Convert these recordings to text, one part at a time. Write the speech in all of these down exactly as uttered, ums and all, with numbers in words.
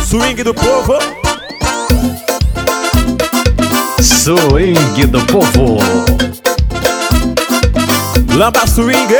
Swing do povo. Swing do povo. Lamba swing.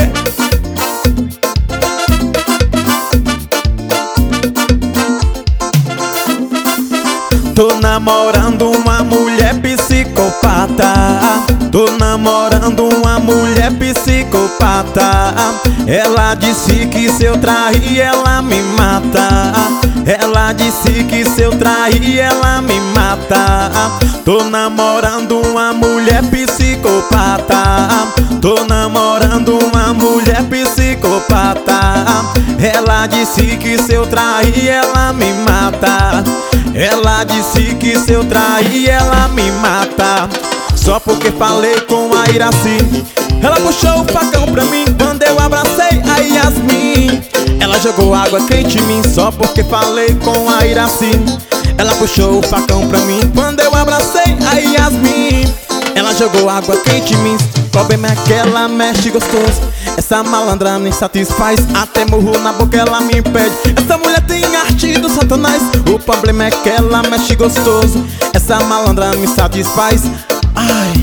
Tô namorando uma mulher psicopata. Tô namorando uma mulher psicopata. Ela disse que se eu trair ela me mata. Ela disse que se eu trair ela me mata. Tô namorando uma mulher psicopata. Tô namorando uma mulher psicopata. Ela disse que se eu trair ela me mata. Ela disse que se eu trair ela me mata. Só porque falei com a Iraci. Ela puxou o facão pra mim quando eu abracei a Yasmin. Ela jogou água quente em mim só porque falei com a Iraci. Ela puxou o facão pra mim quando eu abracei a Yasmin. Ela jogou água quente em mim. O problema é que ela mexe gostoso. Essa malandra me satisfaz. Até murro na boca ela me impede. Essa mulher tem arte do satanás. O problema é que ela mexe gostoso. Essa malandra me satisfaz. Ai.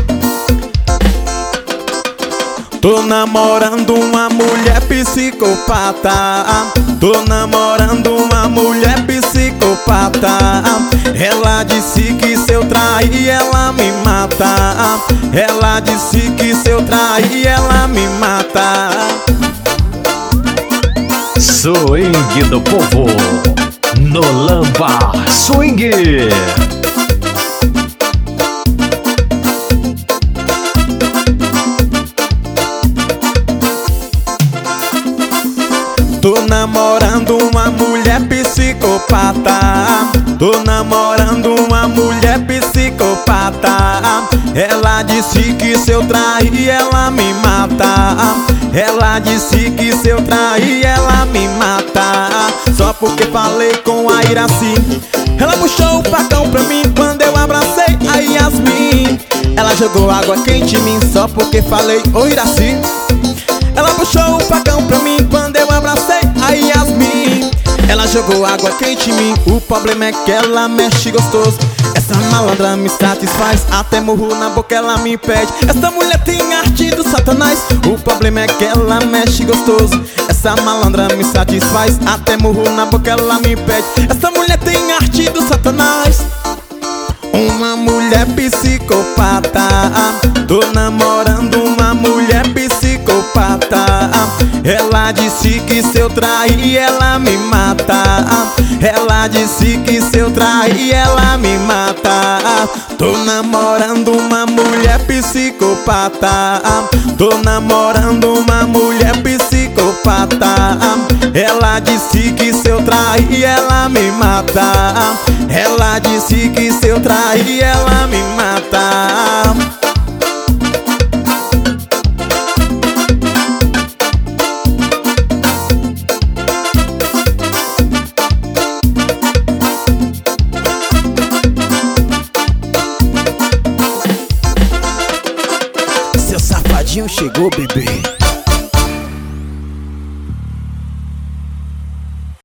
Tô namorando uma mulher psicopata. Tô namorando uma mulher psicopata. Ela disse que se eu trair ela me mata. Ela disse que se eu trair ela me mata. Swing do povo. No Lamba Swing. Tô namorando uma mulher psicopata. Tô namorando uma mulher psicopata. Ela disse que se eu trair ela me mata. Ela disse que se eu trair ela me mata. Só porque falei com a Iraci. Ela puxou o facão pra mim quando eu abracei a Yasmin. Ela jogou água quente em mim só porque falei ô Iraci. Ela puxou o facão pra mim quando eu abracei a Yasmin. Ela jogou água quente em mim. O problema é que ela mexe gostoso. Essa malandra me satisfaz. Até murro na boca ela me impede. Essa mulher tem arte do satanás. O problema é que ela mexe gostoso. Essa malandra me satisfaz. Até murro na boca ela me impede. Essa mulher tem arte do satanás. Uma mulher psicopata. Tô namorando uma mulher psicopata. Ela disse que se eu trair ela me mata. Ela disse que se eu trair ela me mata. Tô namorando uma mulher psicopata. Tô namorando uma mulher psicopata. Ela disse que se eu trair ela me mata. Ela disse que se eu trair ela me mata. Seu safadinho chegou, bebê.